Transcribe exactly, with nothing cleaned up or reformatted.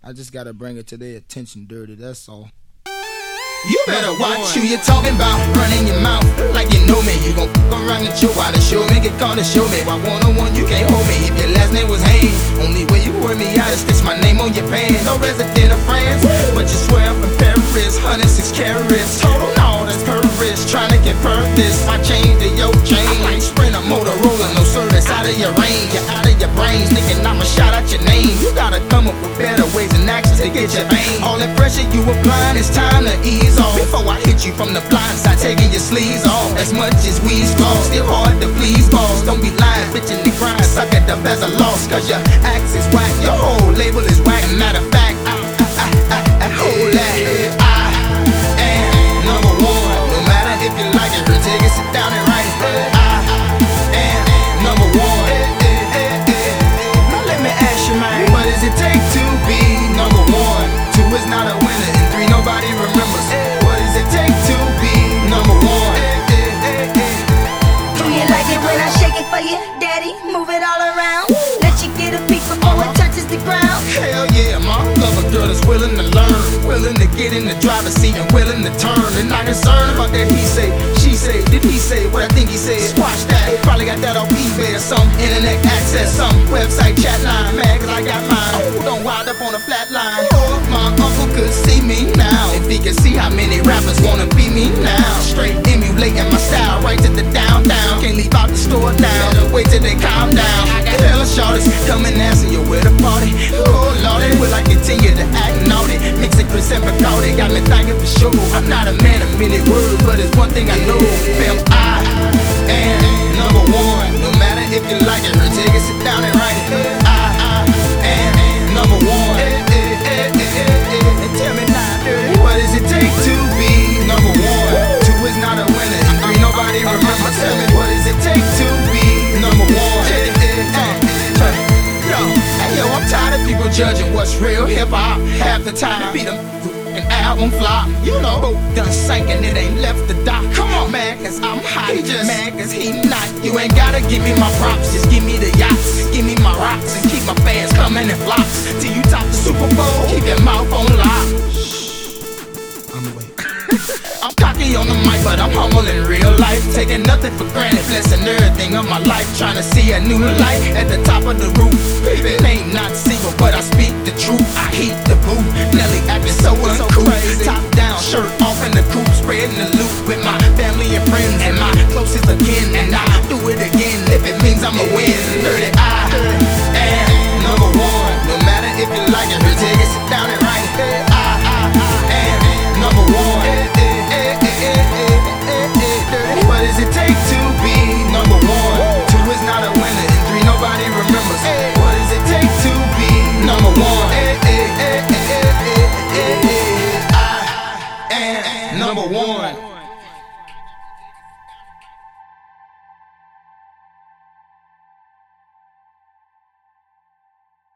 I just gotta bring it to their attention, dirty, that's all. You better watch who you talking about, running your mouth like you know me. You gon' f*** around and chill while the show me, get called to show me. Why one-on-one you can't hold me if your last name was Haynes. Only way you word me out is stitch my name on your pants. No resident of France, but you swear I'm in Paris. one hundred six carats, total, no, that's Paris. Tryna get this, my chain to your chain. Like Sprinter, Motorola, no service out of your range. You're out of your brains, thinking I'ma shout out your name. You gotta come up with better ways and actions to get your vein. All that pressure you applying, it's time to ease off. Before I hit you from the blind side, taking your sleeves off. As much as we's lost, still hard to please, boss. Don't be lying, bitchin' the grind, suck it up as a loss. Cause your axe is whack, your whole label is whack. Matter of fact, I, I, I, I, I hold that. I am number one. No matter if you like it, take it, sit down and write it. I am number one. Now let me ask you, man, what does it take to be number one? Two is not a winner, and three nobody remembers. What does it take to be number one? Do you like it when I shake it for you, daddy? Move it all around. Let you get a peek before it touches the ground. Hell yeah, ma, love a girl that's willing to learn, willing to get in the driver's seat and willing to turn. And not concerned about that he say, she say, did he say what I think he said? Squash that, probably got that off eBay or some internet access, some website chat line. Mad cause I got mine, oh, don't wind up on a flat line. Oh, my uncle could see me now, if he could see how many rappers wanna be me now. Straight emulating my style right to the down down. Can't leave out the store now, better wait till they calm down. I got hella shorties coming asking you where the party. Oh lordy, will I continue to act naughty? Mixing Chris and Bacardi, got me thinking for sure. I'm not a man of many words, but it's one thing I know. Fam, I am number one. No matter if you like it or take it, sit down and write it. I am number one. And tell me now, dirty, what does it take to be number one? Two is not a winner, and three nobody remembers. Tell me, what does it take to be number one? Yo, hey yo, I'm tired of people judging what's real hip-hop. Half the time, beat them an album flop. You know, both done sank and it ain't left the dock. Come on, man, cause I'm hot. He just mad cause he not. You ain't gotta give me my props, just give me the yachts. Give me my rocks and keep my fans coming in flocks. Till you top the Super Bowl, keep your mouth on lock. I'm away. I'm cocky on the mic, but I'm humble in real life. Taking nothing for granted, blessing everything of my life. Trying to see a new light at the top of the roof. Baby, it ain't not single, but I speak the truth.